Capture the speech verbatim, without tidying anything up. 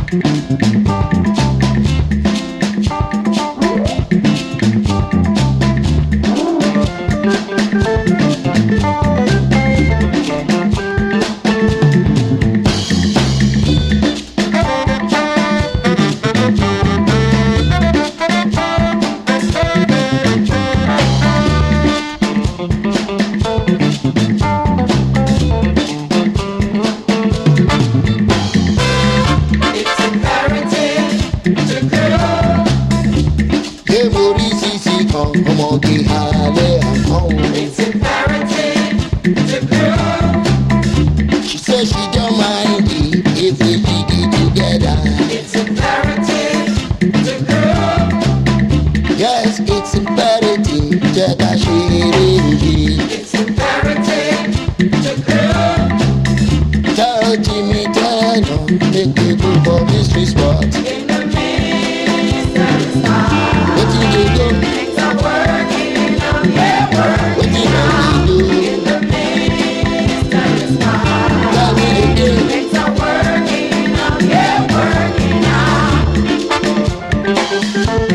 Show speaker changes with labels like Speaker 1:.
Speaker 1: It's imperative to grow.
Speaker 2: She says she don't mind it if we did it together.
Speaker 1: It's imperative to grow.
Speaker 2: Yes, it's imperative that she really.
Speaker 1: It's imperative to grow.
Speaker 2: Tell Jimmy Turner, make me go for mystery spot.
Speaker 1: In the mystery spot.
Speaker 2: What did you do?
Speaker 1: Things are working out, yeah, working
Speaker 2: What did you
Speaker 1: out.
Speaker 2: do?
Speaker 1: In the mystery spot.
Speaker 2: Tell me again.
Speaker 1: Things are working out, yeah, working out.